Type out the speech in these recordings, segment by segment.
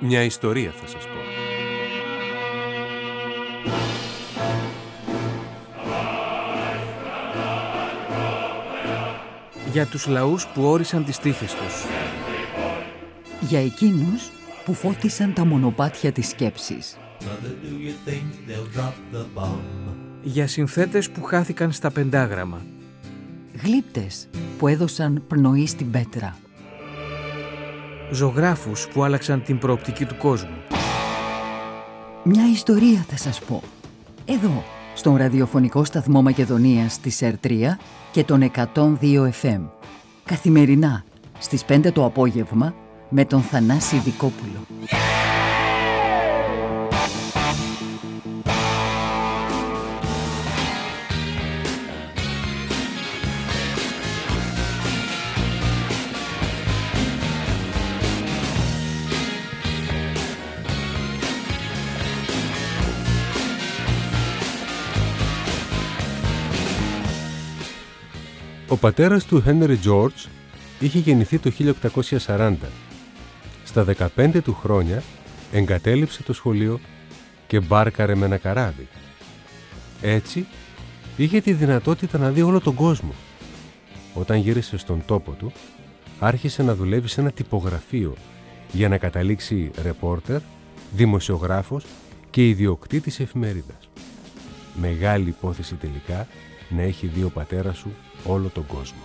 Μια ιστορία θα σας πω. Για τους λαούς που όρισαν τις τύχες τους. Για εκείνους που φώτισαν τα μονοπάτια της σκέψης. Για συνθέτες που χάθηκαν στα πεντάγραμμα. Γλύπτες που έδωσαν πνοή στην πέτρα. Ζωγράφους που άλλαξαν την προοπτική του κόσμου. Μια ιστορία θα σας πω. Εδώ, στον ραδιοφωνικό σταθμό Μακεδονίας της ΕΡΤΡΙΑ και τον 102 FM. Καθημερινά, στις 5 το απόγευμα, με τον Θανάση Δικόπουλο. Ο πατέρας του Henry George είχε γεννηθεί το 1840. Στα 15 του χρόνια εγκατέλειψε το σχολείο και μπάρκαρε με ένα καράβι. Έτσι, είχε τη δυνατότητα να δει όλο τον κόσμο. Όταν γύρισε στον τόπο του, άρχισε να δουλεύει σε ένα τυπογραφείο για να καταλήξει ρεπόρτερ, δημοσιογράφος και ιδιοκτήτης εφημερίδας. Μεγάλη υπόθεση τελικά να έχει δει ο πατέρας σου όλο τον κόσμο.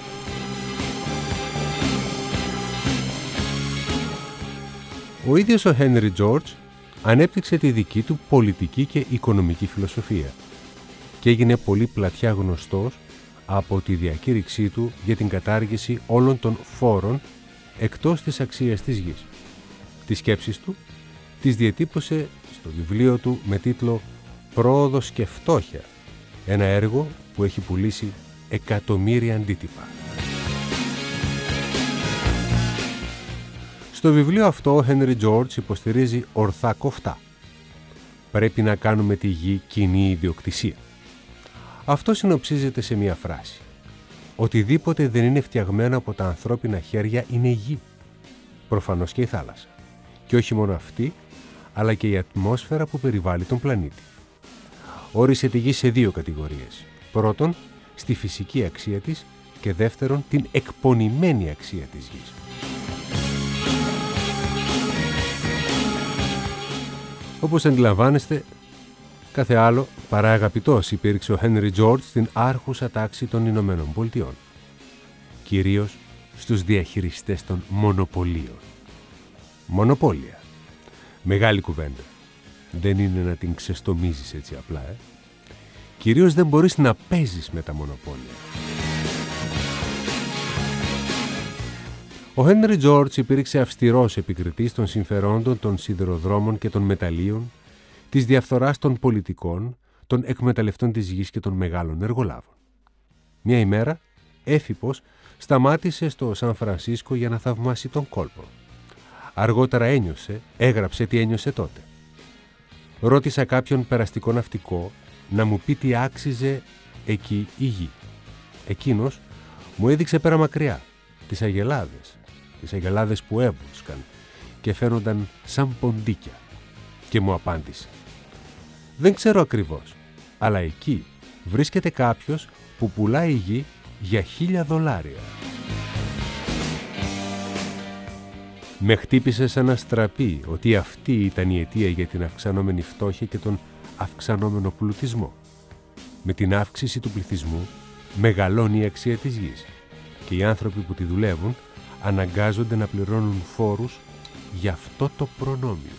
Ο ίδιος ο Henry George ανέπτυξε τη δική του πολιτική και οικονομική φιλοσοφία και έγινε πολύ πλατιά γνωστός από τη διακήρυξή του για την κατάργηση όλων των φόρων εκτός της αξίας της γης. Τις σκέψεις του τις διατύπωσε στο βιβλίο του με τίτλο «Πρόοδος και φτώχεια», ένα έργο που έχει πουλήσει εκατομμύρια αντίτυπα. Στο βιβλίο αυτό ο Henry George υποστηρίζει ορθά κοφτά. Πρέπει να κάνουμε τη γη κοινή ιδιοκτησία. Αυτό συνοψίζεται σε μία φράση. Οτιδήποτε δεν είναι φτιαγμένο από τα ανθρώπινα χέρια είναι γη. Προφανώς και η θάλασσα. Και όχι μόνο αυτή, αλλά και η ατμόσφαιρα που περιβάλλει τον πλανήτη. Όρισε τη γη σε δύο κατηγορίες. Πρώτον, στη φυσική αξία της και δεύτερον, την εκπονημένη αξία της γης. Όπως αντιλαμβάνεστε, κάθε άλλο παρά αγαπητός υπήρξε ο Henry George στην άρχουσα τάξη των Ηνωμένων Πολιτειών. Κυρίως στους διαχειριστές των μονοπωλίων. Μονοπόλια. Μεγάλη κουβέντα. Δεν είναι να την ξεστομίζεις έτσι απλά, Κυρίως δεν μπορείς να παίζεις με τα μονοπόλια. Ο Henry George υπήρξε αυστηρός επικριτής των συμφερόντων των σιδηροδρόμων και των μεταλλίων, της διαφθοράς των πολιτικών, των εκμεταλλευτών της γης και των μεγάλων εργολάβων. Μια ημέρα, έφυπος, σταμάτησε στο Σαν Φρανσίσκο για να θαυμάσει τον κόλπο. Αργότερα έγραψε τι ένιωσε τότε. Ρώτησα κάποιον περαστικό ναυτικό να μου πει τι άξιζε εκεί η γη. Εκείνος μου έδειξε πέρα μακριά τις αγελάδες που έβουσκαν και φαίνονταν σαν ποντίκια και μου απάντησε: «Δεν ξέρω ακριβώς, αλλά εκεί βρίσκεται κάποιος που πουλάει γη για $1,000». Με χτύπησε σαν να στραπεί ότι αυτή ήταν η αιτία για την αυξανόμενη φτώχεια και τον αυξανόμενο πληθυσμό. Με την αύξηση του πληθυσμού μεγαλώνει η αξία της γης και οι άνθρωποι που τη δουλεύουν αναγκάζονται να πληρώνουν φόρους για αυτό το προνόμιο.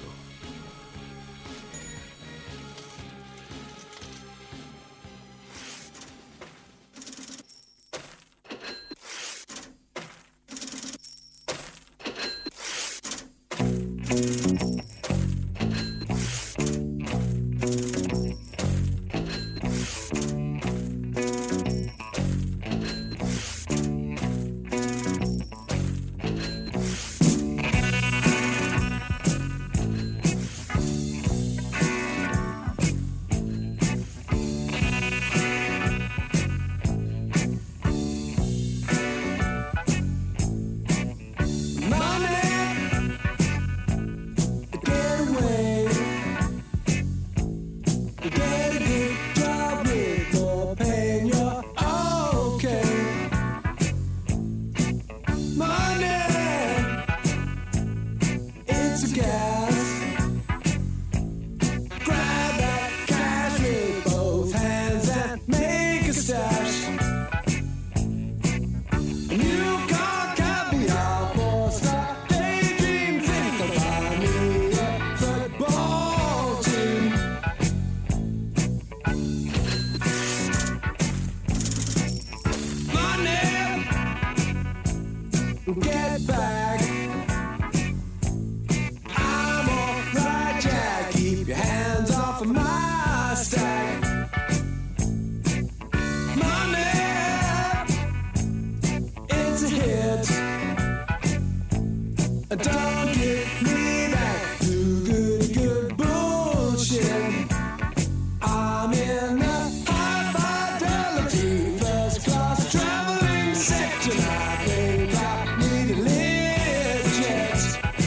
a stash. New car, caviar, four-star, daydream, think about me, a football team. Money, get back. I'm alright, Jack. Keep your hands off of my stack. Money, it's a hit. Don't get me back to good bullshit. I'm in the high fidelity first class traveling section. I think I need a lift jet.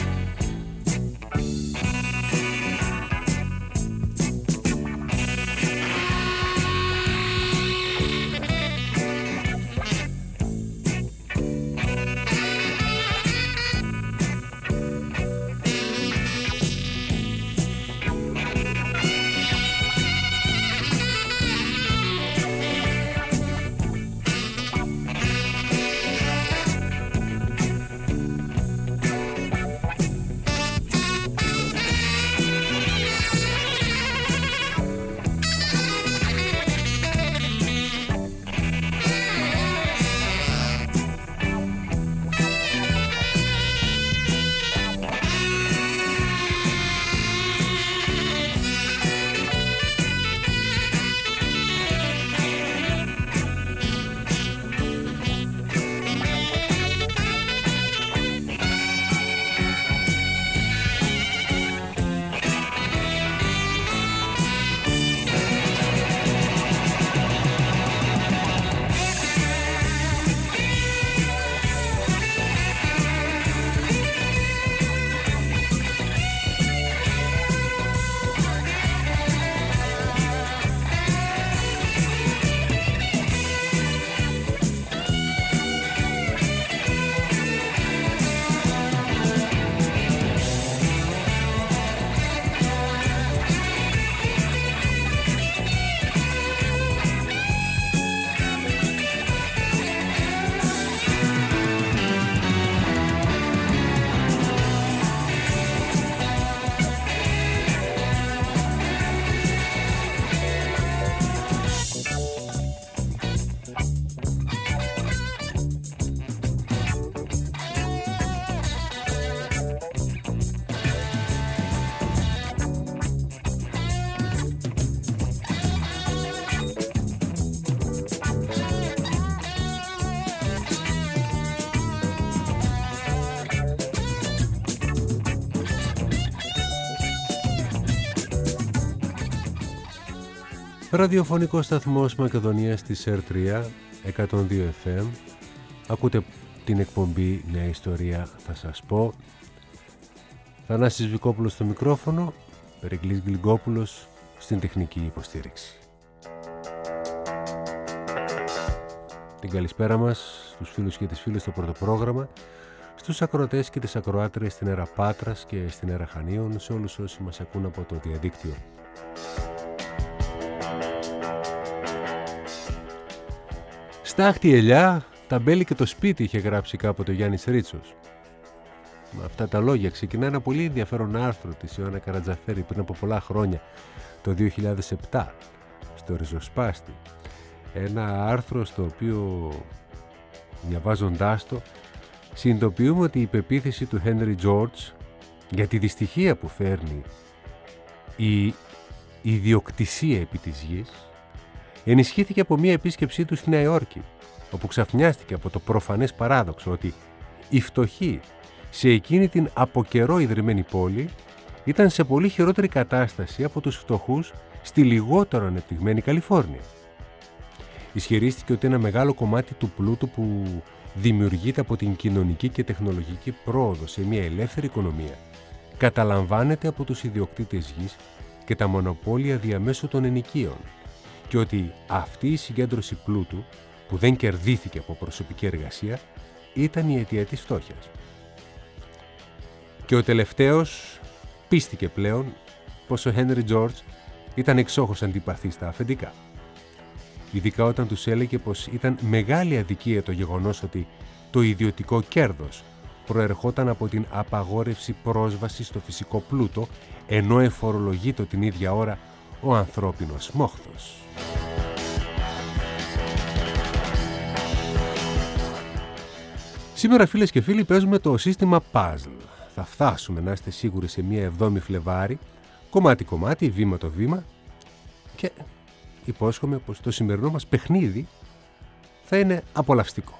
Ραδιοφωνικός σταθμός Μακεδονίας στη ΣΕΡ3 102 FM. Ακούτε την εκπομπή Νέα Ιστορία θα σας πω. Θανάσης Βικόπουλος στο μικρόφωνο, Περικλής Γλυγκόπουλος στην τεχνική υποστήριξη. Την καλησπέρα μας στους φίλους και τις φίλες στο πρώτο πρόγραμμα, στους ακροατές και τις ακροάτρες στην αίρα Πάτρας και στην αίρα Χανίων, σε όλους όσοι μας ακούν από το διαδίκτυο. Στάχτη ελιά, τα μπέλη και το σπίτι, είχε γράψει κάποτε ο Γιάννης Ρίτσος. Με αυτά τα λόγια ξεκινά ένα πολύ ενδιαφέρον άρθρο της Ιωάννα Καρατζαφέρη πριν από πολλά χρόνια, το 2007, στο Ριζοσπάστη. Ένα άρθρο στο οποίο, διαβάζοντάς το, συνειδητοποιούμε ότι η πεποίθηση του Henry George για τη δυστυχία που φέρνει η ιδιοκτησία επί της γης ενισχύθηκε από μία επίσκεψή του στη Νέα Υόρκη, όπου ξαφνιάστηκε από το προφανές παράδοξο ότι οι φτωχοί σε εκείνη την από καιρό ιδρυμένη πόλη ήταν σε πολύ χειρότερη κατάσταση από τους φτωχούς στη λιγότερο ανεπτυγμένη Καλιφόρνια. Ισχυρίστηκε ότι ένα μεγάλο κομμάτι του πλούτου που δημιουργείται από την κοινωνική και τεχνολογική πρόοδο σε μια ελεύθερη οικονομία καταλαμβάνεται από τους ιδιοκτήτες γης και τα μονοπόλια διαμέσου των ενοικίων, και ότι αυτή η συγκέντρωση πλούτου που δεν κερδίθηκε από προσωπική εργασία ήταν η αιτία της φτώχειας. Και ο τελευταίος πίστηκε πλέον πως ο Henry George ήταν εξόχως αντιπαθής στα αφεντικά. ειδικά όταν τους έλεγε πως ήταν μεγάλη αδικία το γεγονός ότι το ιδιωτικό κέρδος προερχόταν από την απαγόρευση πρόσβασης στο φυσικό πλούτο, ενώ εφορολογείτο την ίδια ώρα ο ανθρώπινος μόχθος. Σήμερα, φίλες και φίλοι, παίζουμε το σύστημα puzzle. Θα φτάσουμε, να είστε σίγουροι, σε μια 7η Φλεβάρη, κομμάτι-κομμάτι, βήμα το βήμα, και υπόσχομαι πως το σημερινό μας παιχνίδι θα είναι απολαυστικό.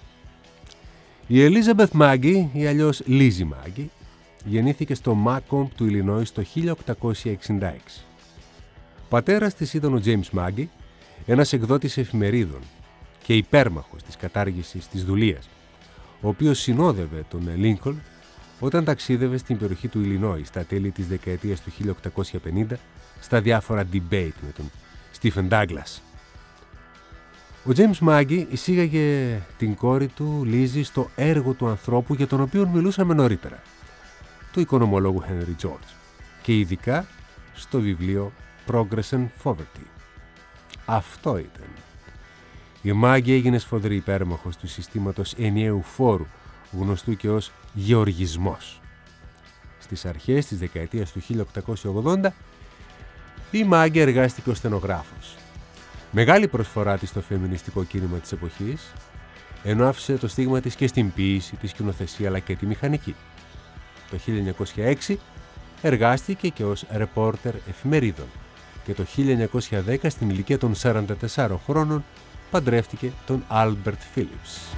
Η Elizabeth Magie, ή αλλιώς Lizzie Magie, γεννήθηκε στο Macomb του Ιλινόης το 1866. Πατέρας της ήταν ο James Magie, ένας εκδότης εφημερίδων και υπέρμαχος της κατάργησης της δουλείας, ο οποίος συνόδευε τον Lincoln όταν ταξίδευε στην περιοχή του Ιλινόη στα τέλη της δεκαετίας του 1850 στα διάφορα debate με τον Stephen Douglas. Ο James Magie εισήγαγε την κόρη του Lizzie στο έργο του ανθρώπου για τον οποίο μιλούσαμε νωρίτερα, του οικονομολόγου Henry George, και ειδικά στο βιβλίο Progress and Poverty. Αυτό ήταν. Η Magie έγινε σφοδρή υπέρμαχος του συστήματος ενιαίου φόρου, γνωστού και ως γεωργισμός. Στις αρχές της δεκαετίας του 1880, η Magie εργάστηκε ως στενογράφος. Μεγάλη προσφορά της στο φεμινιστικό κίνημα της εποχής, ενώ άφησε το στίγμα της και στην ποίηση, τη σκηνοθεσία αλλά και τη μηχανική. Το 1906 εργάστηκε και ως ρεπόρτερ εφημερίδων και το 1910, στην ηλικία των 44 χρόνων, παντρεύτηκε τον Albert Phillips.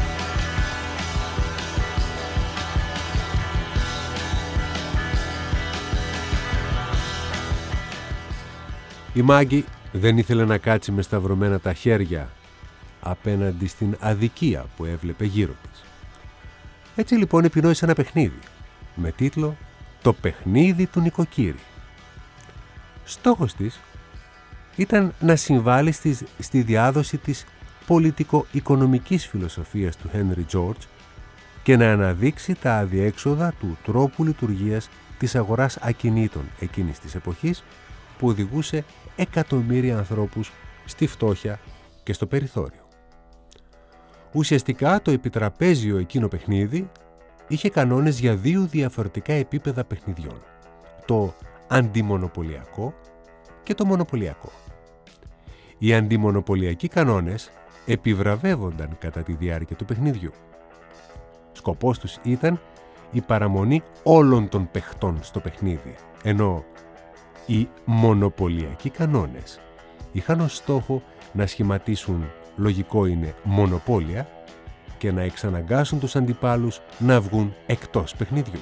Η Magie δεν ήθελε να κάτσει με σταυρωμένα τα χέρια απέναντι στην αδικία που έβλεπε γύρω της. Έτσι λοιπόν επινόησε ένα παιχνίδι με τίτλο «Το παιχνίδι του νοικοκύρη». Στόχος της ήταν να συμβάλλει στη διάδοση της πολιτικο-οικονομικής φιλοσοφίας του Henry George και να αναδείξει τα αδιέξοδα του τρόπου λειτουργίας της αγοράς ακινήτων εκείνης της εποχής, που οδηγούσε εκατομμύρια ανθρώπους στη φτώχεια και στο περιθώριο. Ουσιαστικά το επιτραπέζιο εκείνο παιχνίδι είχε κανόνες για δύο διαφορετικά επίπεδα παιχνιδιών: το αντιμονοπολιακό και το μονοπωλιακό. Οι αντιμονοπωλιακοί κανόνες επιβραβεύονταν κατά τη διάρκεια του παιχνιδιού. Σκοπός τους ήταν η παραμονή όλων των παιχτών στο παιχνίδι, ενώ οι μονοπωλιακοί κανόνες είχαν ως στόχο να σχηματίσουν, λογικό είναι, μονοπόλια και να εξαναγκάσουν τους αντιπάλους να βγουν εκτός παιχνιδιού.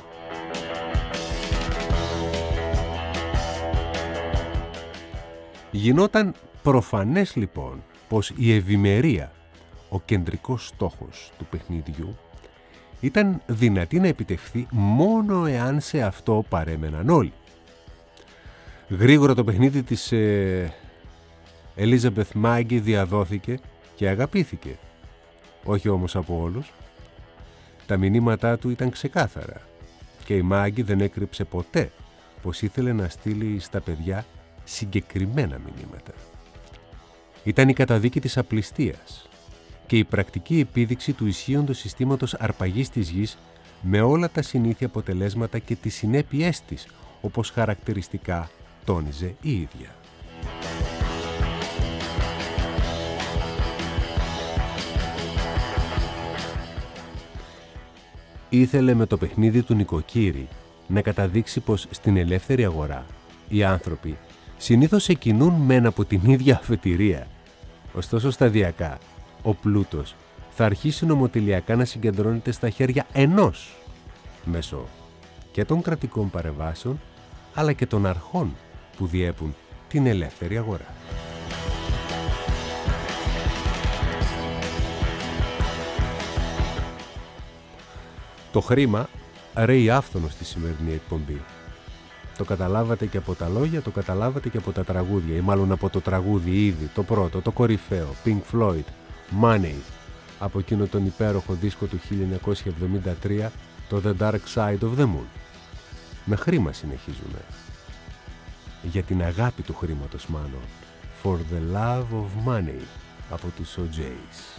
Γινόταν προφανές λοιπόν πως η ευημερία, ο κεντρικός στόχος του παιχνιδιού, ήταν δυνατή να επιτευχθεί μόνο εάν σε αυτό παρέμεναν όλοι. Γρήγορα το παιχνίδι της Elizabeth Magie διαδόθηκε και αγαπήθηκε. Όχι όμως από όλους. Τα μηνύματά του ήταν ξεκάθαρα και η Magie δεν έκρυψε ποτέ πως ήθελε να στείλει στα παιδιά συγκεκριμένα μηνύματα. Ήταν η καταδίκη της απληστίας και η πρακτική επίδειξη του ισχύοντος συστήματος αρπαγής της γης με όλα τα συνήθεια αποτελέσματα και τις συνέπειές της, όπως χαρακτηριστικά τόνιζε η ίδια. Ήθελε με το παιχνίδι του νοικοκύρη να καταδείξει πως στην ελεύθερη αγορά οι άνθρωποι συνήθως εκκινούν μεν από την ίδια αφετηρία, ωστόσο σταδιακά ο πλούτος θα αρχίσει νομοτελειακά να συγκεντρώνεται στα χέρια ενός, μέσω και των κρατικών παρεμβάσεων αλλά και των αρχών που διέπουν την ελεύθερη αγορά. Το χρήμα ρέει άφθονο στη σημερινή εκπομπή. Το καταλάβατε και από τα λόγια, το καταλάβατε και από τα τραγούδια, ή μάλλον από το τραγούδι ήδη, το πρώτο, το κορυφαίο, Pink Floyd, Money, από εκείνο τον υπέροχο δίσκο του 1973, το The Dark Side of the Moon. Με χρήμα συνεχίζουμε. Για την αγάπη του χρήματος μάλλον. For the Love of Money από τους OJs.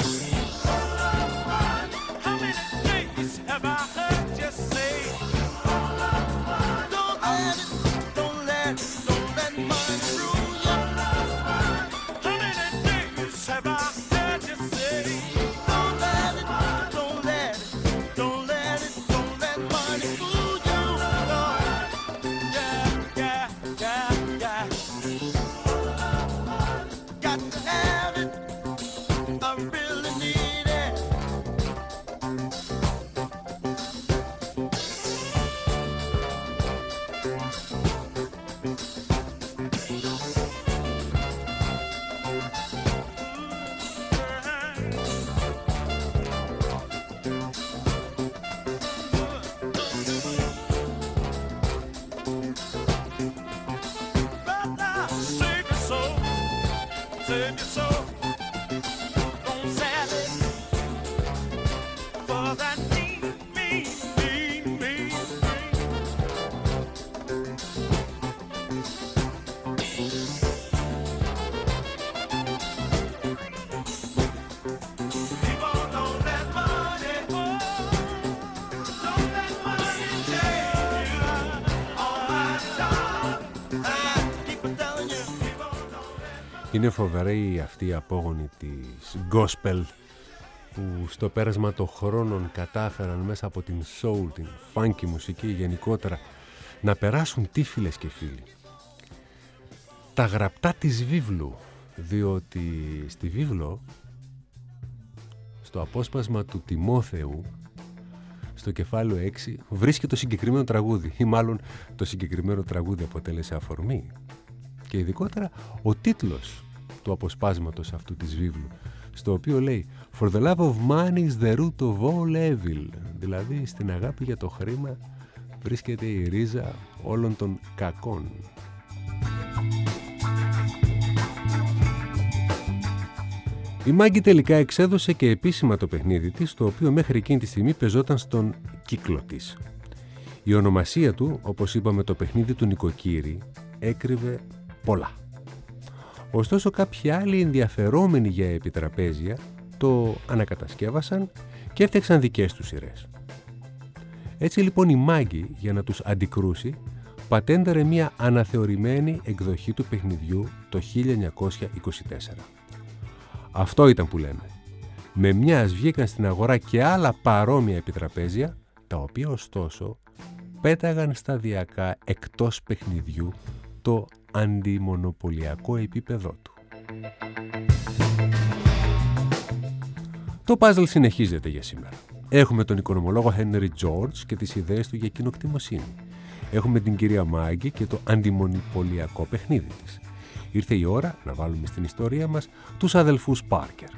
Have I heard you say Είναι φοβερή αυτή η απόγονη της gospel που στο πέρασμα των χρόνων κατάφεραν μέσα από την soul, την funky μουσική γενικότερα να περάσουν τι φίλες και φίλοι. Τα γραπτά της βίβλου, διότι στη βίβλο, στο απόσπασμα του Τιμόθεου, στο κεφάλαιο 6, βρίσκεται το συγκεκριμένο τραγούδι ή μάλλον το συγκεκριμένο τραγούδι αποτέλεσε αφορμή. Και ειδικότερα ο τίτλος του αποσπάσματος αυτού της βίβλου, στο οποίο λέει «For the love of money is the root of all evil», δηλαδή στην αγάπη για το χρήμα βρίσκεται η ρίζα όλων των κακών. Η Maggie τελικά εξέδωσε και επίσημα το παιχνίδι της, το οποίο μέχρι εκείνη τη στιγμή πεζόταν στον κύκλο της. Η ονομασία του, όπως είπαμε, το παιχνίδι του νοικοκύρη, έκρυβε πολλά. Ωστόσο κάποιοι άλλοι ενδιαφερόμενοι για επιτραπέζια το ανακατασκεύασαν και έφτιαξαν δικές τους σειρές. Έτσι λοιπόν η Maggie, για να τους αντικρούσει, πατένταρε μια αναθεωρημένη εκδοχή του παιχνιδιού το 1924. Αυτό ήταν που λέμε. Με μιας βγήκαν στην αγορά και άλλα παρόμοια επιτραπέζια, τα οποία ωστόσο πέταγαν σταδιακά εκτός παιχνιδιού το αντιμονοπολιακό επίπεδό του. Το puzzle συνεχίζεται για σήμερα. Έχουμε τον οικονομολόγο Henry George και τις ιδέες του για κοινοκτημοσύνη. Έχουμε την κυρία Maggie και το αντιμονοπολιακό παιχνίδι της. Ήρθε η ώρα να βάλουμε στην ιστορία μας τους αδελφούς Πάρκερ.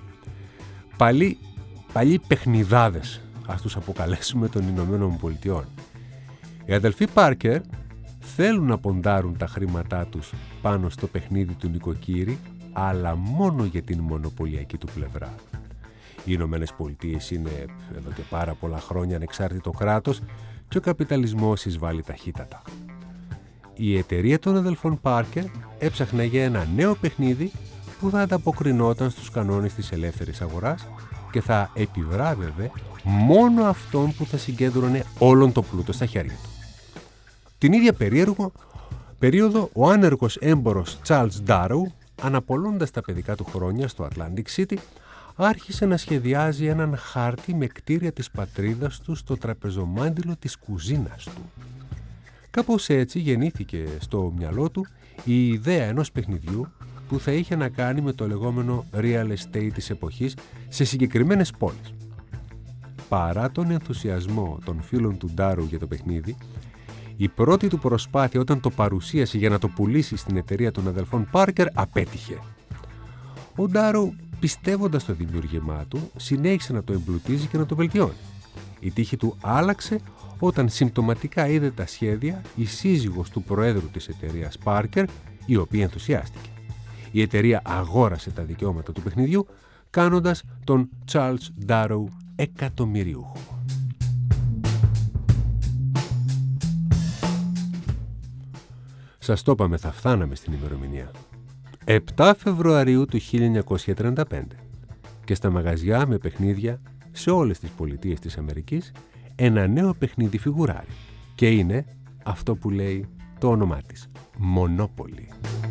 Παλιοί παιχνιδάδες, ας τους αποκαλέσουμε, των Ηνωμένων Πολιτειών. Οι αδελφοί Πάρκερ θέλουν να ποντάρουν τα χρήματά τους πάνω στο παιχνίδι του νοικοκύρη, αλλά μόνο για την μονοπωλιακή του πλευρά. Οι Ηνωμένες Πολιτείες είναι εδώ και πάρα πολλά χρόνια ανεξάρτητο κράτος και ο καπιταλισμός εισβάλλει ταχύτατα. Η εταιρεία των αδελφών Πάρκερ έψαχνε για ένα νέο παιχνίδι που θα ανταποκρινόταν στους κανόνες της ελεύθερης αγοράς και θα επιβράβευε μόνο αυτόν που θα συγκέντρωνε όλον το πλούτο στα χέρια του. Την ίδια περίοδο, ο άνεργος έμπορος Charles Darrow, αναπολώντας τα παιδικά του χρόνια στο Atlantic City, άρχισε να σχεδιάζει έναν χάρτη με κτίρια της πατρίδας του στο τραπεζομάντιλο της κουζίνας του. Κάπως έτσι γεννήθηκε στο μυαλό του η ιδέα ενός παιχνιδιού που θα είχε να κάνει με το λεγόμενο real estate της εποχής σε συγκεκριμένες πόλεις. Παρά τον ενθουσιασμό των φίλων του Darrow για το παιχνίδι, η πρώτη του προσπάθεια όταν το παρουσίασε για να το πουλήσει στην εταιρεία των αδελφών Πάρκερ απέτυχε. Ο Darrow, πιστεύοντας στο δημιούργημά του, συνέχισε να το εμπλουτίζει και να το βελτιώνει. Η τύχη του άλλαξε όταν συμπτωματικά είδε τα σχέδια η σύζυγος του προέδρου της εταιρείας Πάρκερ, η οποία ενθουσιάστηκε. Η εταιρεία αγόρασε τα δικαιώματα του παιχνιδιού, κάνοντας τον Charles Darrow εκατομμυριούχο. Σας το είπαμε, θα φτάναμε στην ημερομηνία. 7 Φεβρουαρίου του 1935 και στα μαγαζιά με παιχνίδια σε όλες τις πολιτείες της Αμερικής ένα νέο παιχνίδι φιγουράρει και είναι αυτό που λέει το όνομά της, Monopoly.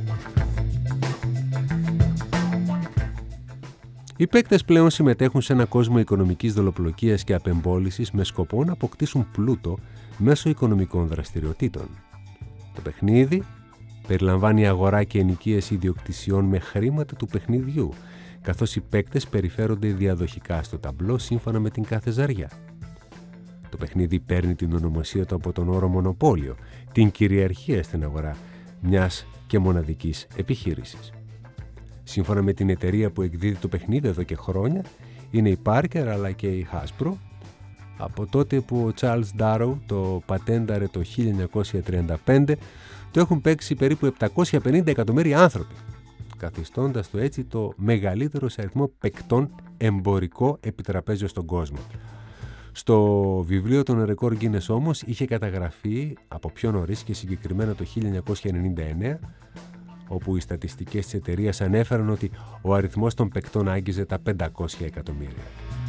Οι παίκτες πλέον συμμετέχουν σε ένα κόσμο οικονομικής δολοπλοκίας και απεμπόλησης με σκοπό να αποκτήσουν πλούτο μέσω οικονομικών δραστηριοτήτων. Το παιχνίδι περιλαμβάνει αγορά και ενοικίες ιδιοκτησιών με χρήματα του παιχνιδιού, καθώς οι παίκτες περιφέρονται διαδοχικά στο ταμπλό σύμφωνα με την κάθε ζαριά. Το παιχνίδι παίρνει την ονομασία του από τον όρο μονοπόλιο, την κυριαρχία στην αγορά, μιας και μοναδικής επιχείρησης. Σύμφωνα με την εταιρεία που εκδίδει το παιχνίδι εδώ και χρόνια, είναι η Parker αλλά και η Hasbro. Από τότε που ο Charles Darrow το πατένταρε το 1935, το έχουν παίξει περίπου 750 εκατομμύρια άνθρωποι, καθιστώντας το έτσι το μεγαλύτερο σε αριθμό παικτών εμπορικό επιτραπέζιο στον κόσμο. Στο βιβλίο των ρεκόρ Guinness όμως είχε καταγραφεί από πιο νωρίς και συγκεκριμένα το 1999, όπου οι στατιστικές της εταιρείας ανέφεραν ότι ο αριθμός των παικτών άγγιζε τα 500 εκατομμύρια.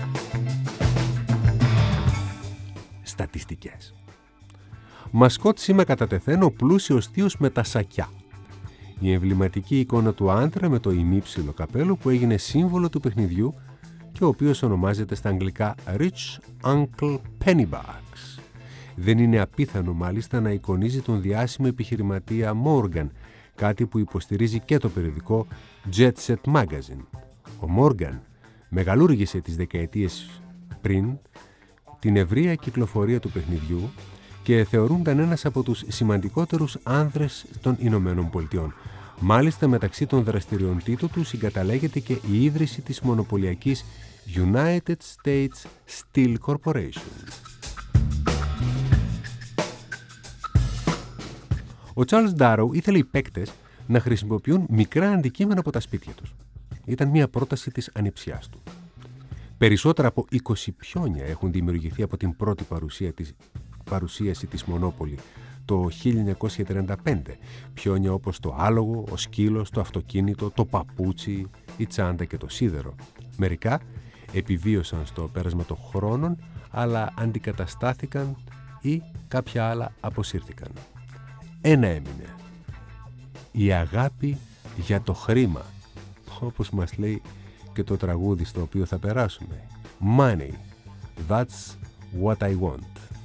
Στατιστικές. Μασκότ σήμα κατά τεθέν ο πλούσιος θείος με τα σακιά. Η εμβληματική εικόνα του άντρα με το ημίψιλο καπέλο που έγινε σύμβολο του παιχνιδιού και ο οποίος ονομάζεται στα αγγλικά Rich Uncle Pennybags. Δεν είναι απίθανο μάλιστα να εικονίζει τον διάσημο επιχειρηματία Morgan, κάτι που υποστηρίζει και το περιοδικό Jet Set Magazine. Ο Morgan μεγαλούργησε τις δεκαετίες πριν την ευρεία κυκλοφορία του παιχνιδιού και θεωρούνταν ένας από τους σημαντικότερους άνδρες των Ηνωμένων Πολιτειών. Μάλιστα, μεταξύ των δραστηριοτήτων του συγκαταλέγεται και η ίδρυση της μονοπωλιακής United States Steel Corporation. Ο Charles Darrow ήθελε οι παίκτες να χρησιμοποιούν μικρά αντικείμενα από τα σπίτια τους. Ήταν μια πρόταση της ανιψιάς του. Περισσότερα από 20 πιόνια έχουν δημιουργηθεί από την πρώτη παρουσίαση της Monopoly το 1935. Πιόνια όπως το άλογο, ο σκύλος, το αυτοκίνητο, το παπούτσι, η τσάντα και το σίδερο. Μερικά επιβίωσαν στο πέρασμα των χρόνων, αλλά αντικαταστάθηκαν ή κάποια άλλα αποσύρθηκαν. Ένα έμεινε. Η αγάπη για το χρήμα, όπως μας λέει και το τραγούδι στο οποίο θα περάσουμε. Money, that's what I want.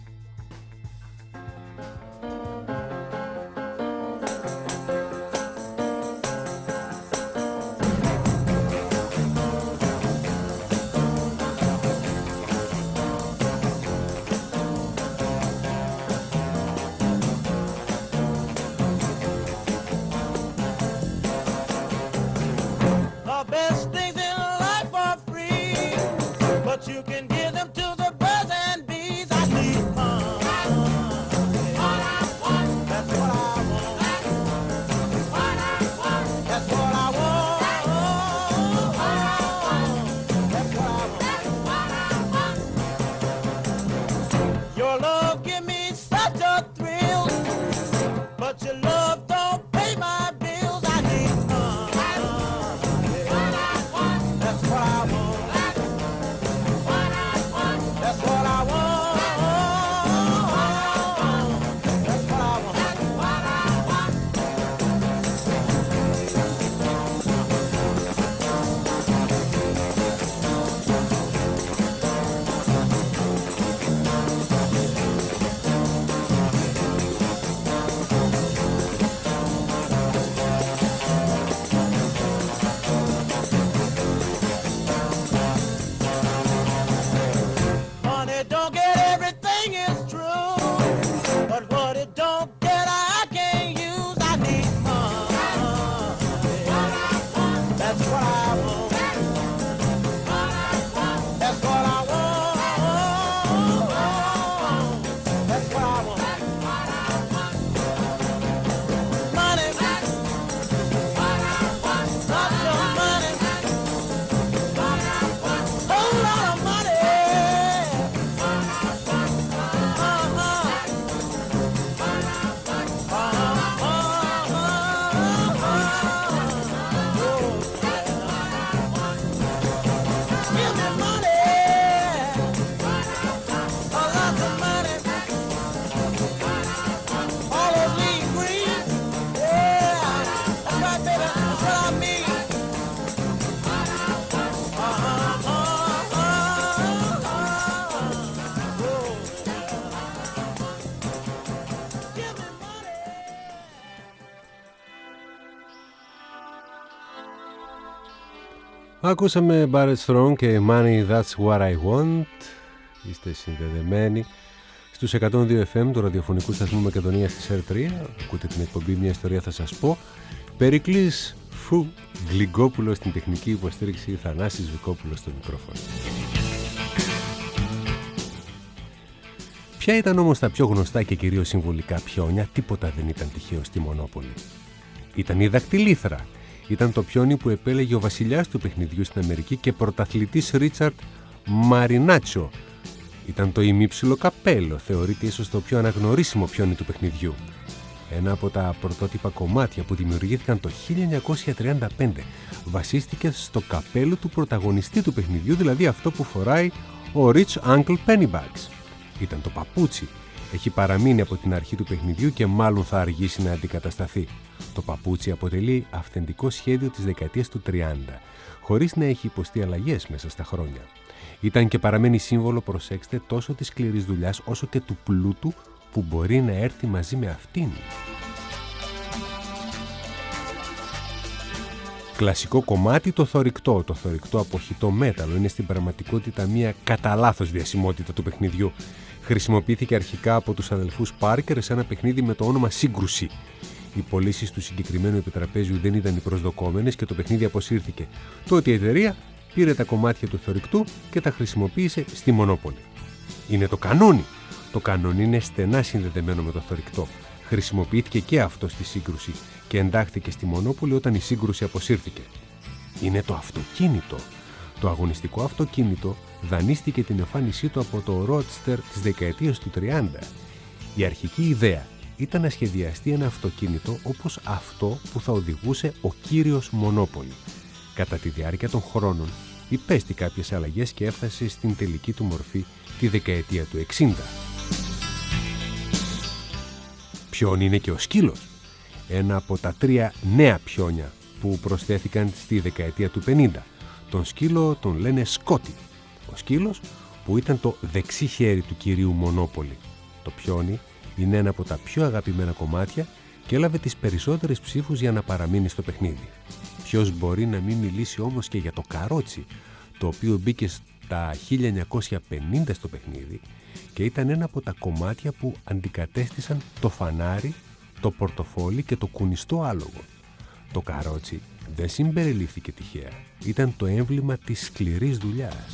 Ακούσαμε Barrett Strong και Money That's What I Want. Είστε συνδεδεμένοι Στους 102 FM του ραδιοφωνικού σταθμού Μακεδονίας της ΕΡΤ3, ακούτε την εκπομπή «Μια ιστορία θα σας πω». Περικλής Φου Γλυγκόπουλος στην τεχνική υποστήριξη, Θανάσης Βικόπουλος στο μικρόφωνο. Ποια ήταν όμως τα πιο γνωστά και κυρίως συμβολικά πιόνια? Τίποτα δεν ήταν τυχαίο στη Μονόπολη. Ήταν η δακτυλίθρα. Ήταν το πιόνι που επέλεγε ο βασιλιάς του παιχνιδιού στην Αμερική και πρωταθλητής Ρίτσαρντ Μαρινάτσο. Ήταν το ημίψιλο καπέλο, θεωρείται ίσως το πιο αναγνωρίσιμο πιόνι του παιχνιδιού. Ένα από τα πρωτότυπα κομμάτια που δημιουργήθηκαν το 1935 βασίστηκε στο καπέλο του πρωταγωνιστή του παιχνιδιού, δηλαδή αυτό που φοράει ο Rich Uncle Pennybags. Ήταν το παπούτσι. Έχει παραμείνει από την αρχή του παιχνιδιού και μάλλον θα αργήσει να αντικατασταθεί. Το παπούτσι αποτελεί αυθεντικό σχέδιο της δεκαετίας του 30, χωρίς να έχει υποστεί αλλαγές μέσα στα χρόνια. Ήταν και παραμένει σύμβολο, προσέξτε, τόσο της σκληρής δουλειάς όσο και του πλούτου που μπορεί να έρθει μαζί με αυτήν. Κλασικό κομμάτι το θωρηκτό. Το θωρηκτό από χυτό μέταλλο είναι στην πραγματικότητα μια κατά λάθος διασημότητα του παιχνιδιού. Χρησιμοποιήθηκε αρχικά από τους αδελφούς Πάρκερ σε ένα παιχνίδι με το όνομα Σύγκρουση. Οι πωλήσεις του συγκεκριμένου επιτραπέζιου δεν ήταν οι προσδοκόμενες και το παιχνίδι αποσύρθηκε. Τότε η εταιρεία πήρε τα κομμάτια του θωρηκτού και τα χρησιμοποίησε στη Μονόπολη. Είναι το κανόνι. Το κανόνι είναι στενά συνδεδεμένο με το θωρηκτό. Χρησιμοποιήθηκε και αυτό στη Σύγκρουση και εντάχθηκε στη Μονόπολη όταν η Σύγκρουση αποσύρθηκε. Είναι το αυτοκίνητο. Το αγωνιστικό αυτοκίνητο δανείστηκε την εμφάνισή του από το Roadster της δεκαετίας του 30. Η αρχική ιδέα ήταν να σχεδιαστεί ένα αυτοκίνητο όπως αυτό που θα οδηγούσε ο κύριος Μονόπολη. Κατά τη διάρκεια των χρόνων υπέστη κάποιες αλλαγές και έφτασε στην τελική του μορφή τη δεκαετία του 60. Ποιον είναι και ο σκύλος? Ένα από τα 3 νέα πιόνια που προσθέθηκαν στη δεκαετία του 50. Τον σκύλο τον λένε Σκότι. Ο σκύλος που ήταν το δεξί χέρι του κυρίου Μονόπολη. Το πιόνι είναι ένα από τα πιο αγαπημένα κομμάτια και έλαβε τις περισσότερες ψήφους για να παραμείνει στο παιχνίδι. Ποιος μπορεί να μην μιλήσει όμως και για το καρότσι, το οποίο μπήκε στα 1950 στο παιχνίδι και ήταν ένα από τα κομμάτια που αντικατέστησαν το φανάρι, το πορτοφόλι και το κουνιστό άλογο. Το καρότσι δεν συμπεριλήφθηκε τυχαία. Ήταν το έμβλημα της σκληρής δουλειάς.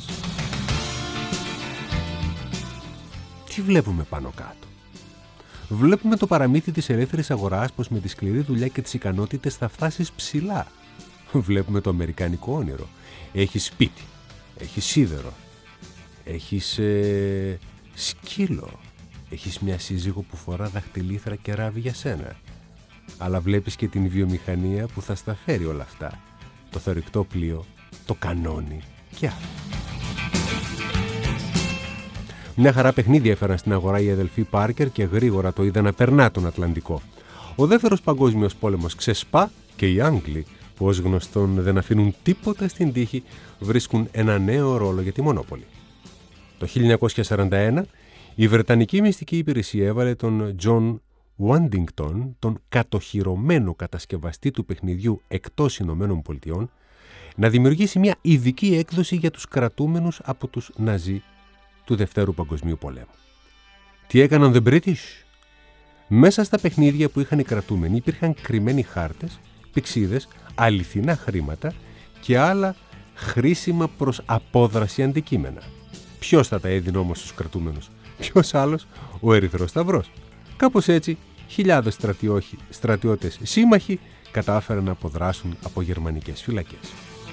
Τι βλέπουμε πάνω κάτω? Βλέπουμε το παραμύθι της ελεύθερης αγοράς πως με τη σκληρή δουλειά και τις ικανότητες θα φτάσεις ψηλά. Βλέπουμε το αμερικανικό όνειρο. Έχεις σπίτι, έχεις σίδερο, έχεις σκύλο, έχεις μια σύζυγο που φορά δαχτυλίθρα και ράβει για σένα. Αλλά βλέπεις και την βιομηχανία που θα στα φέρει όλα αυτά. Το θωρηκτό πλοίο, το κανόνι και άλλο. Μια χαρά παιχνίδια έφεραν στην αγορά οι αδελφοί Πάρκερ και γρήγορα το είδαν να περνά τον Ατλαντικό. Ο δεύτερος παγκόσμιος πόλεμος ξεσπά και οι Άγγλοι, που ως γνωστόν δεν αφήνουν τίποτα στην τύχη, βρίσκουν ένα νέο ρόλο για τη Μονόπολη. Το 1941 η Βρετανική μυστική υπηρεσία έβαλε τον John Waddington, τον κατοχυρωμένο κατασκευαστή του παιχνιδιού εκτός Ηνωμένων Πολιτειών, να δημιουργήσει μια ειδική έκδοση για τους κρατούμενους από τους Ναζί του Δευτέρου Παγκοσμίου Πολέμου. Τι έκαναν the British? Μέσα στα παιχνίδια που είχαν οι κρατούμενοι υπήρχαν κρυμμένοι χάρτες, πηξίδες, αληθινά χρήματα και άλλα χρήσιμα προς απόδραση αντικείμενα. Ποιος θα τα έδινε όμως στους κρατούμενους? Ποιος άλλος? Ο Ερυθρός Σταυρός. Κάπως έτσι, χιλιάδες στρατιώτες σύμμαχοι κατάφεραν να αποδράσουν από γερμανικές φυλακές.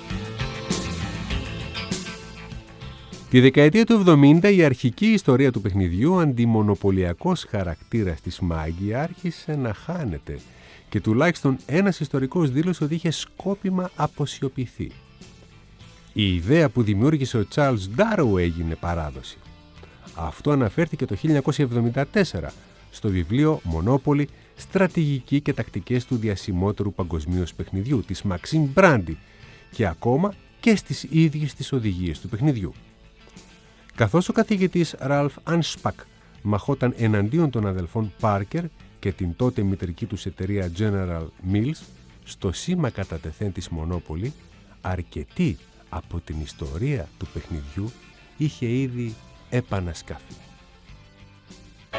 Τη δεκαετία του 70 η αρχική ιστορία του παιχνιδιού, αντιμονοπολιακός χαρακτήρας της μάγια, άρχισε να χάνεται και τουλάχιστον ένας ιστορικός δήλωσε ότι είχε σκόπιμα αποσιωπηθεί. Η ιδέα που δημιούργησε ο Charles Darrow έγινε παράδοση. Αυτό αναφέρθηκε το 1974 στο βιβλίο «Μονόπολη, στρατηγική και τακτικές του διασημότερου παγκοσμίως παιχνιδιού» της Maxim Brandy και ακόμα και στις ίδιες τις οδηγίες του παιχνιδιού. Καθώς ο καθηγητής Ραλφ Ανσπακ μαχόταν εναντίον των αδελφών Πάρκερ και την τότε μητρική τους εταιρεία General Mills, στο σήμα κατά τεθέν της Μονόπολη, αρκετή από την ιστορία του παιχνιδιού είχε ήδη επανασκαφεί.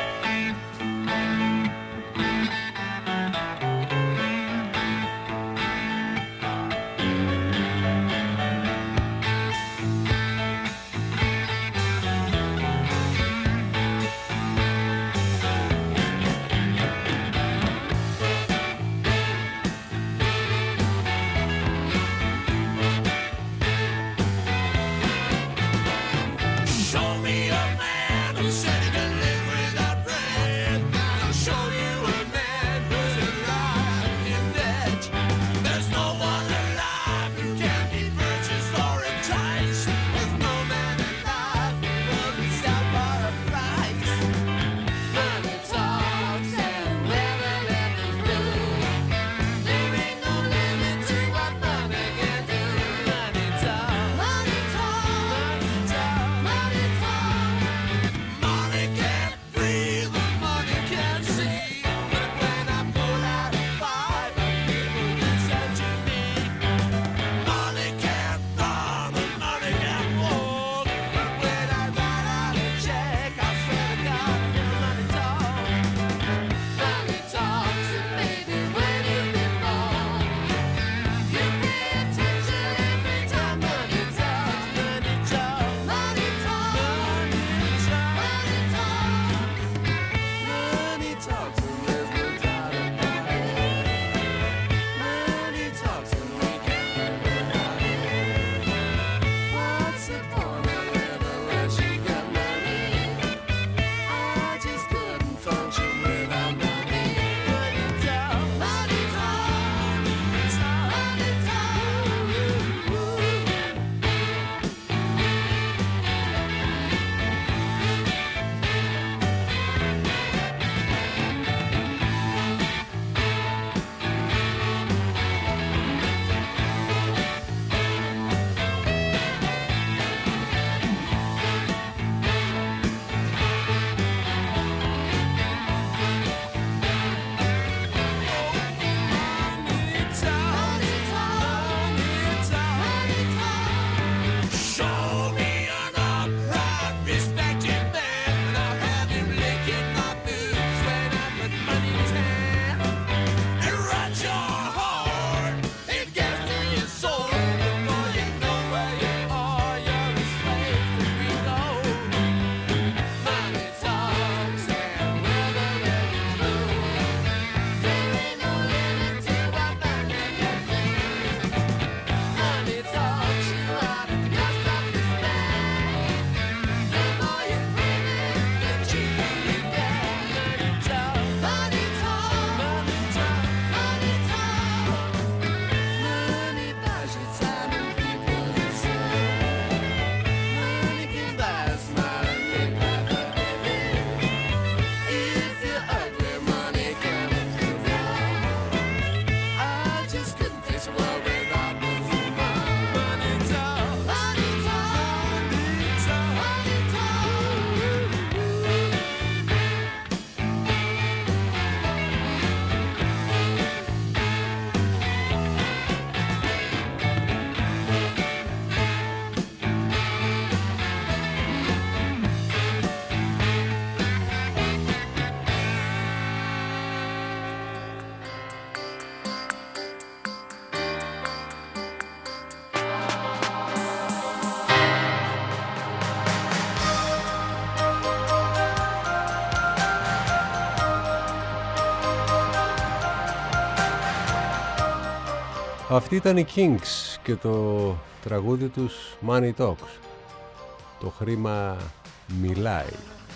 Αυτοί ήταν οι Kings και το τραγούδι τους Money Talks. Το χρήμα μιλάει.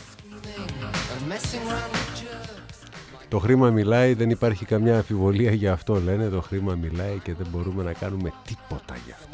Το χρήμα μιλάει, δεν υπάρχει καμιά αμφιβολία για αυτό, λένε. Το χρήμα μιλάει και δεν μπορούμε να κάνουμε τίποτα γι' αυτό.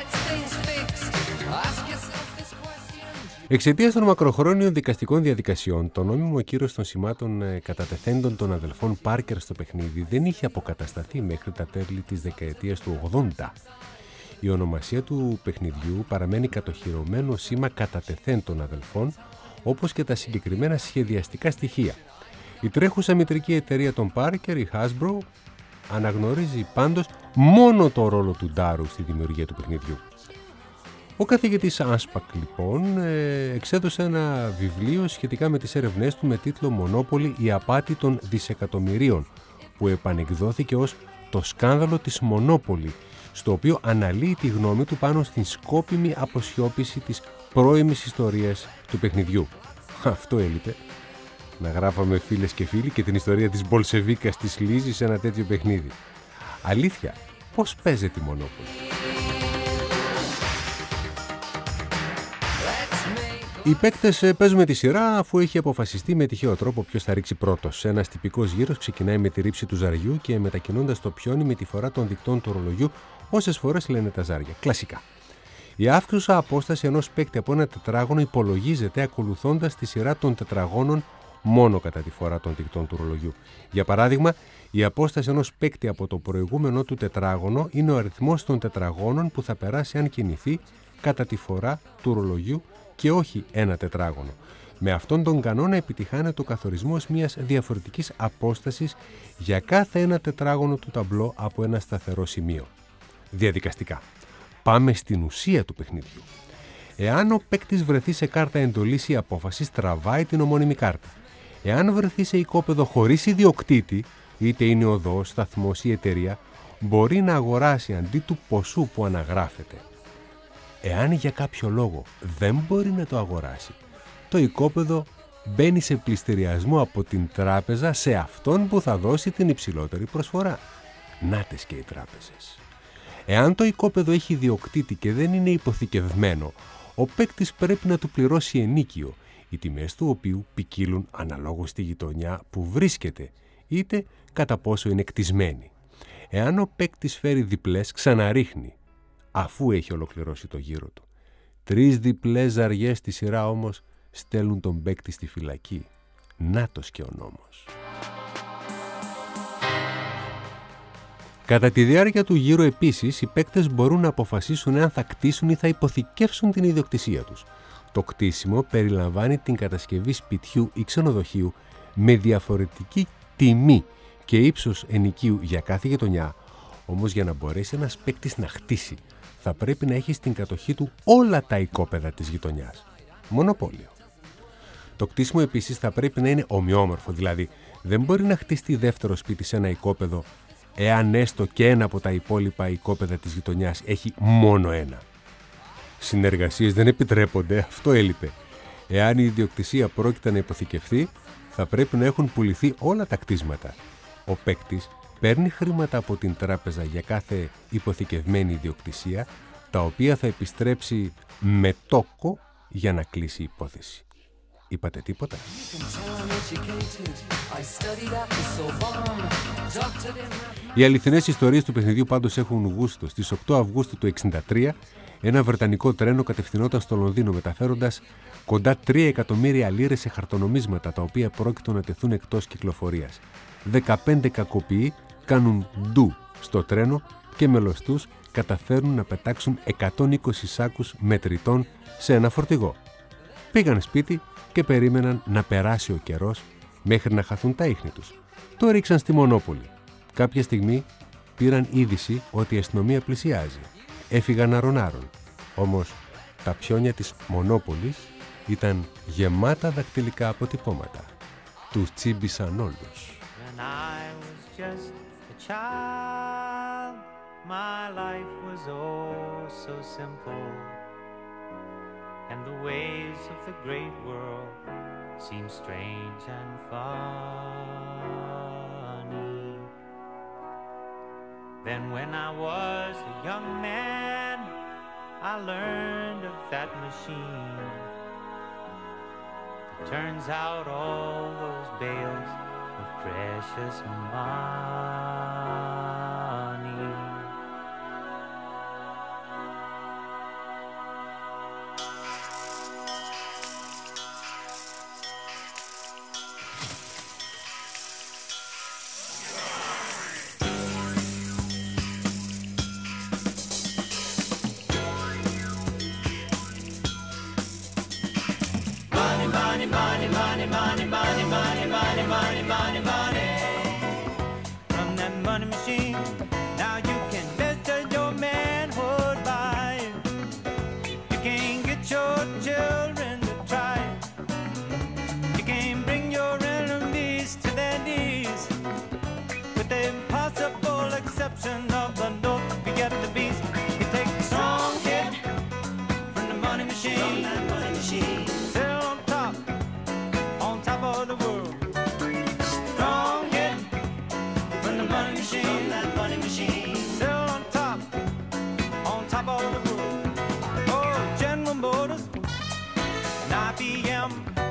Εξαιτίας των μακροχρόνιων δικαστικών διαδικασιών, το νόμιμο κύρος των σημάτων κατατεθέντων των αδελφών Πάρκερ στο παιχνίδι δεν είχε αποκατασταθεί μέχρι τα τέλη της δεκαετίας του 80. Η ονομασία του παιχνιδιού παραμένει κατοχυρωμένο σήμα κατατεθέν των αδελφών, όπως και τα συγκεκριμένα σχεδιαστικά στοιχεία. Η τρέχουσα μητρική εταιρεία των Πάρκερ, η Hasbro, αναγνωρίζει πάντως μόνο το ρόλο του Ντάρου στη δημιουργία του παιχνιδιού. Ο καθηγητής Άνσπακ, λοιπόν, εξέδωσε ένα βιβλίο σχετικά με τις έρευνές του με τίτλο «Μονόπολη, η απάτη των δισεκατομμυρίων», που επανεκδόθηκε ως «Το σκάνδαλο της Μονόπολη», στο οποίο αναλύει τη γνώμη του πάνω στην σκόπιμη αποσιώπηση της πρώιμης ιστορίας του παιχνιδιού. Αυτό έλειπε. Να γράφαμε φίλες και φίλοι και την ιστορία της Μπολσεβίκας της Λίζης σε ένα τέτοιο παιχνίδι. Αλήθεια, πώς παίζεται η Μονόπολη? Οι παίκτες παίζουν με τη σειρά αφού έχει αποφασιστεί με τυχαίο τρόπο ποιος θα ρίξει πρώτος. Ένας τυπικός γύρος ξεκινάει με τη ρήψη του ζαριού και μετακινώντας το πιόνι με τη φορά των δικτών του ρολογιού, όσες φορές λένε τα ζάρια. Κλασικά. Η αύξουσα απόσταση ενός παίκτη από ένα τετράγωνο υπολογίζεται ακολουθώντας τη σειρά των τετραγώνων μόνο κατά τη φορά των δικτών του ρολογιού. Για παράδειγμα, η απόσταση ενός παίκτη από το προηγούμενο του τετράγωνο είναι ο αριθμός των τετραγώνων που θα περάσει αν κινηθεί κατά τη φορά του ρολογιού και όχι ένα τετράγωνο. Με αυτόν τον κανόνα επιτυχάνεται ο καθορισμός μιας διαφορετικής απόστασης για κάθε ένα τετράγωνο του ταμπλό από ένα σταθερό σημείο. Διαδικαστικά. Πάμε στην ουσία του παιχνιδιού. Εάν ο παίκτης βρεθεί σε κάρτα εντολής ή απόφασης, τραβάει την ομώνυμη κάρτα. Εάν βρεθεί σε οικόπεδο χωρίς ιδιοκτήτη, είτε είναι οδός, σταθμός ή εταιρεία, μπορεί να αγοράσει αντί του ποσού που αναγράφεται. Εάν για κάποιο λόγο δεν μπορεί να το αγοράσει, το οικόπεδο μπαίνει σε πληστηριασμό από την τράπεζα σε αυτόν που θα δώσει την υψηλότερη προσφορά. Νάτες και οι τράπεζες. Εάν το οικόπεδο έχει ιδιοκτήτη και δεν είναι υποθηκευμένο, ο παίκτης πρέπει να του πληρώσει ενίκιο, οι τιμές του οποίου ποικίλουν αναλόγως στη γειτονιά που βρίσκεται, είτε κατά πόσο είναι κτισμένη. Εάν ο παίκτης φέρει διπλές, ξαναρίχνει, αφού έχει ολοκληρώσει το γύρο του. 3 διπλές ζαριές στη σειρά όμως στέλνουν τον παίκτη στη φυλακή. Νάτος και ο νόμος. Κατά τη διάρκεια του γύρου επίσης, οι παίκτες μπορούν να αποφασίσουν αν θα κτίσουν ή θα υποθηκεύσουν την ιδιοκτησία τους. Το κτίσιμο περιλαμβάνει την κατασκευή σπιτιού ή ξενοδοχείου με διαφορετική τιμή και ύψος ενοικίου για κάθε γειτονιά. Όμως για να μπορέσει ένας παίκτης να χτίσει, θα πρέπει να έχει στην κατοχή του όλα τα οικόπεδα της γειτονιάς. Μονοπόλιο. Το κτίσιμο επίσης θα πρέπει να είναι ομοιόμορφο, δηλαδή δεν μπορεί να χτιστεί δεύτερο σπίτι σε ένα οικόπεδο εάν έστω και ένα από τα υπόλοιπα οικόπεδα της γειτονιάς έχει μόνο ένα. Συνεργασίες δεν επιτρέπονται, αυτό έλειπε. Εάν η ιδιοκτησία πρόκειται να υποθηκευθεί, θα πρέπει να έχουν πουληθεί όλα τα κτίσματα. Ο παίκτης παίρνει χρήματα από την τράπεζα για κάθε υποθηκευμένη ιδιοκτησία, τα οποία θα επιστρέψει με τόκο για να κλείσει η υπόθεση. Είπατε τίποτα? Οι αληθινές ιστορίες του παιχνιδιού πάντως έχουν γούστο. Στις 8 Αυγούστου του 1963, ένα βρετανικό τρένο κατευθυνόταν στο Λονδίνο μεταφέροντας κοντά 3 εκατομμύρια λίρες σε χαρτονομίσματα, τα οποία πρόκειτο να τεθούν εκτός κυκλοφορίας. 15 κακοποιοί κάνουν ντου στο τρένο και μελωστούς καταφέρνουν να πετάξουν 120 σάκους μετρητών σε ένα φορτηγό. Πήγαν σπίτι και περίμεναν να περάσει ο καιρός μέχρι να χαθούν τα ίχνη τους. Το ρίξαν στη Μονόπολη. Κάποια στιγμή πήραν είδηση ότι η αστυνομία πλησιάζει. Έφυγαν αρωνάρων. Όμως τα πιόνια της Μονόπολης ήταν γεμάτα δακτυλικά αποτυπώματα. Τους τσίμπησαν όλους. My life was oh so simple, and the ways of the great world seem strange and funny. Then when I was a young man, I learned of that machine. Turns out all those bales of precious money from that money machine. Now you can measure your manhood by it. You can't get your children to try it. You can't bring your enemies to their knees, with the impossible exception of the North. You get the beast. You take a strong hit from the money machine. Still on top of the world. Strong hit from the money machine. Still on top of the world. Oh, General Motors, and IBM,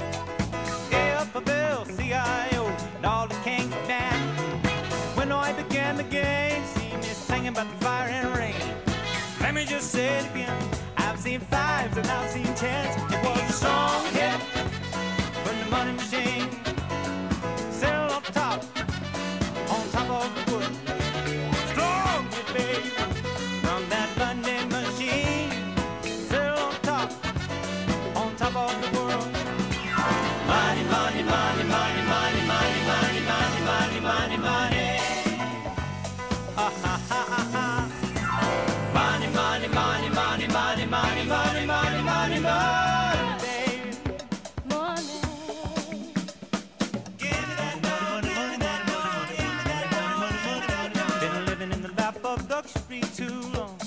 AFL, CIO, and all the kings band. When I began the game, see me singing about the fire and rain. Let me just say it again. I've seen fives and I've seen tens. It was a strong hit from the money machine. Still on top of the world. Strong hit, baby, from that money machine. Still on top of the world. Money, money, money, money, money, money, money, money, money, money, money. Ha ha ha ha ha. Money, money, money, money, money, money, money, money, money, money. Too long.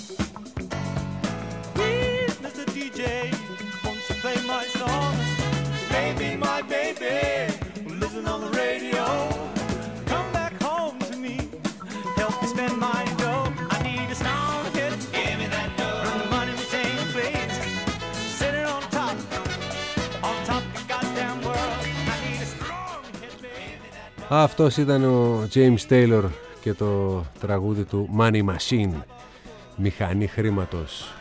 Please, Mr. DJ, won't you play my song? Baby, my baby, listen on the radio. Come back home to me, help me spend my dough. I need a strong hit, give me that dough. From the money machine, please. Sitting on top of the goddamn world. I need a strong hit, baby. Αυτός ήταν ο James Taylor και το τραγούδι του Money Machine, μηχανή χρήματος.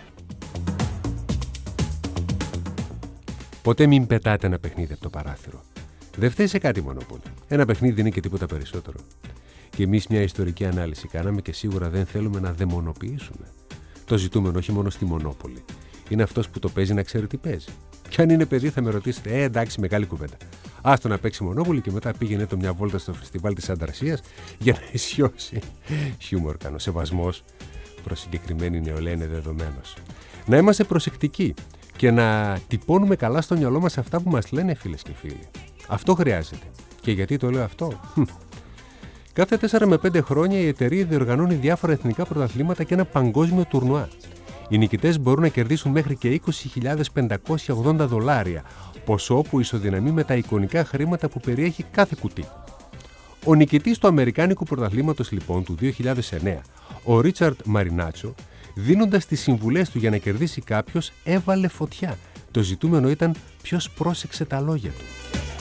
Ποτέ μην πετάτε ένα παιχνίδι από το παράθυρο. Δεν φταίει σε κάτι Μονόπολη. Ένα παιχνίδι είναι και τίποτα περισσότερο. Και εμείς μια ιστορική ανάλυση κάναμε και σίγουρα δεν θέλουμε να δαιμονοποιήσουμε. Το ζητούμενο όχι μόνο στη Μονόπολη. Είναι αυτός που το παίζει να ξέρει τι παίζει. Και αν είναι παιδί θα με ρωτήσετε, εντάξει, μεγάλη κουβέντα. Άστο να παίξει Μονόπολη και μετά πήγαινε το μια βόλτα στο φεστιβάλ της Αντρασίας για να ισιώσει. Χιούμορ κάνω. Σεβασμός προς συγκεκριμένη νεολαία είναι δεδομένος. Να είμαστε προσεκτικοί και να τυπώνουμε καλά στο μυαλό μας αυτά που μας λένε, φίλες και φίλοι. Αυτό χρειάζεται. Και γιατί το λέω αυτό? Κάθε 4 με 5 χρόνια η εταιρεία διοργανώνει διάφορα εθνικά πρωταθλήματα και ένα παγκόσμιο τουρνουά. Οι νικητές μπορούν να κερδίσουν μέχρι και $20.580, ποσό που ισοδυναμεί με τα εικονικά χρήματα που περιέχει κάθε κουτί. Ο νικητής του Αμερικάνικου πρωταθλήματος λοιπόν του 2009, ο Ρίτσαρντ Μαρινάτσο, δίνοντας τις συμβουλές του για να κερδίσει κάποιος, έβαλε φωτιά. Το ζητούμενο ήταν ποιος πρόσεξε τα λόγια του.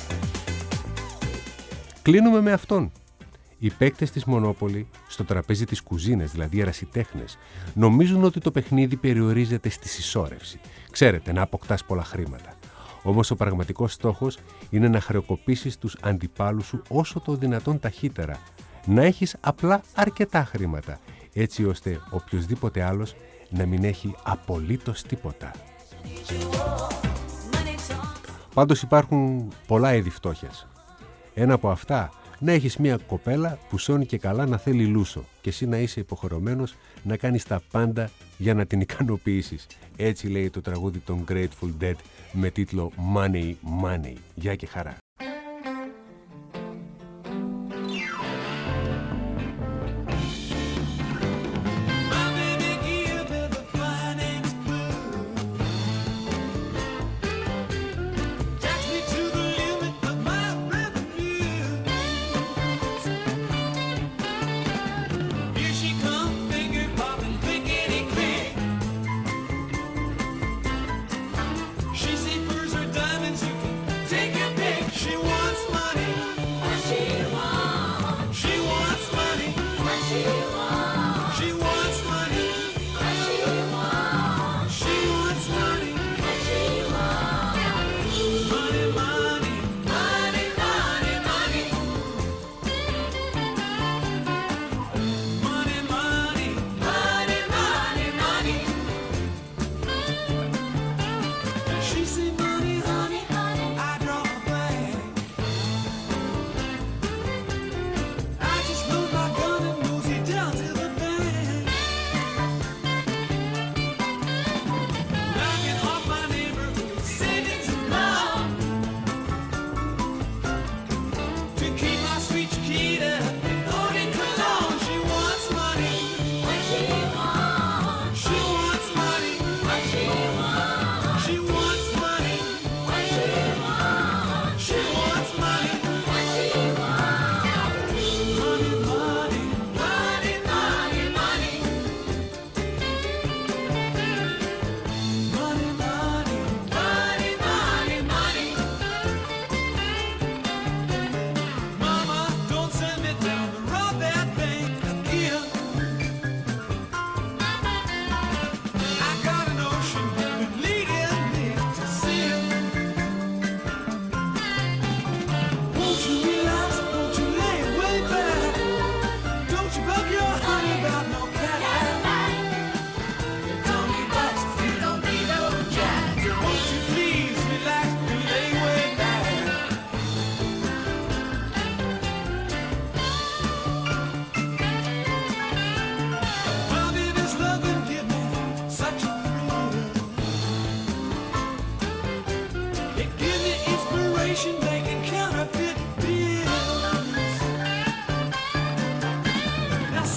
Κλείνουμε με αυτόν. Οι παίκτες της Μονόπολη, στο τραπέζι της κουζίνας, δηλαδή οι ερασιτέχνες, νομίζουν ότι το παιχνίδι περιορίζεται στη συσσόρευση. Ξέρετε, να αποκτάς πολλά χρήματα. Όμως ο πραγματικός στόχος είναι να χρεοκοπήσεις τους αντιπάλους σου όσο το δυνατόν ταχύτερα. Να έχεις απλά αρκετά χρήματα, έτσι ώστε οποιοσδήποτε άλλος να μην έχει απολύτως τίποτα. Πάντως υπάρχουν πολλά είδη φτώχειας. Ένα από αυτά, να έχεις μια κοπέλα που σώνει και καλά να θέλει λούσο και εσύ να είσαι υποχρεωμένος να κάνεις τα πάντα για να την ικανοποιήσεις. Έτσι λέει το τραγούδι των Grateful Dead με τίτλο Money, Money. Γεια και χαρά. Here she comes.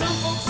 Some folks